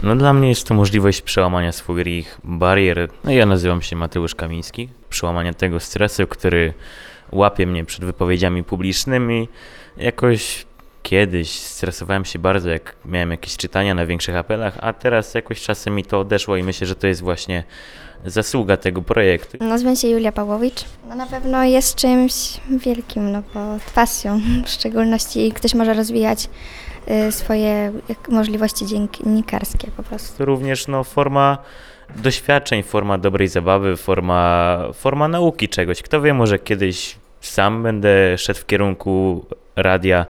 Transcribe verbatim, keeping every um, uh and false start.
No dla mnie jest to możliwość przełamania swoich barier. No ja nazywam się Mateusz Kamiński. Przełamania tego stresu, który łapie mnie przed wypowiedziami publicznymi. Jakoś kiedyś stresowałem się bardzo, jak miałem jakieś czytania na większych apelach, a teraz jakoś czasem mi to odeszło i myślę, że to jest właśnie zasługa tego projektu. Nazywam się Julia Pawłowicz. No na pewno jest czymś wielkim, no bo pasją, w szczególności ktoś może rozwijać y, swoje jak- możliwości dziennikarskie po prostu. To również no, forma doświadczeń, forma dobrej zabawy, forma, forma nauki czegoś. Kto wie, może kiedyś sam będę szedł w kierunku radia,